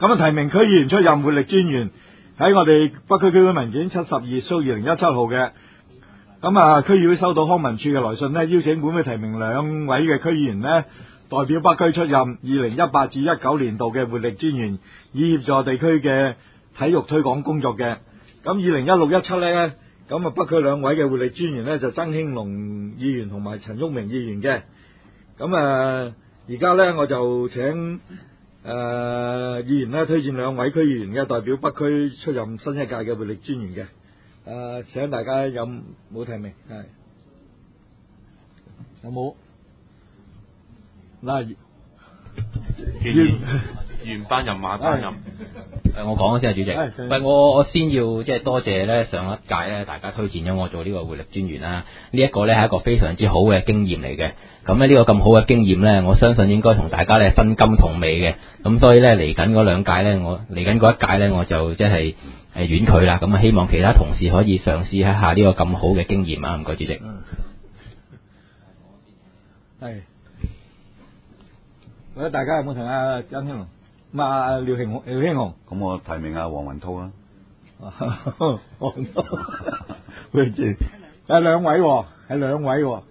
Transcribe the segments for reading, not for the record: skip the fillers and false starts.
咁啊，提名區議員出任活力專員喺我哋北區區會文件72/2017號嘅。咁啊，區議會收到康文署嘅來信呢，邀請本會提名2位嘅區議員呢，代表北區出任2018至19年度嘅活力專員，以協助地區嘅體育推廣工作嘅。咁2016-17呢，咁啊北區2位嘅活力專員呢，就曾興龍議員同埋陳旭明議員嘅。咁啊，而家呢，我就請議員呢推薦2位區議員嘅，代表北區出任新一屆嘅活力專員嘅。請大家有冇提名？係有冇？嗱， 原班人馬擔任。 我講先啊，主席。我先要即係多謝咧上一屆咧大家推薦咗我做呢個活力專員啦。呢一個咧係一個非常之好嘅經驗嚟嘅。咁咧呢個咁好嘅經驗咧，我相信應該同大家咧分甘同味嘅。咁所以咧嚟緊嗰2屆咧，我嚟緊嗰1屆咧，我就即係婉拒啦。咁啊，希望其他同事可以嘗試一下呢個咁好嘅經驗啊！唔該，主席。 係。或者大家有冇同阿曾興龍？廖興雄。 咁我提名阿黃雲濤啦。 黃濤，對住，係2位喎，係2位喎。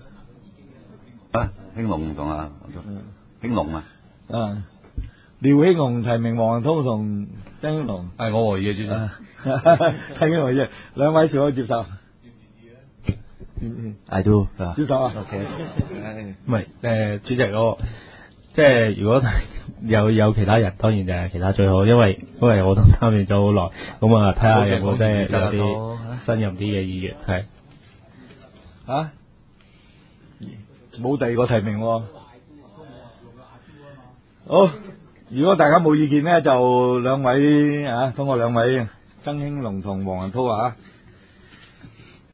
興龍同阿興龍啊。 廖興雄提名黃雲濤同曾興龍。 係我和意嘅主席。 曾興龍嘅2位是可以接受。 I do 接受啊。 OK。唔係主席我。即係如果有其他人，當然就係其他最好，因為我都參與咗好耐，咁啊睇下有冇即係有啲新任啲嘅議員係。 冇第2個提名喎。好，如果大家冇意見呢，就2位通過2位曾興龍同黃雲濤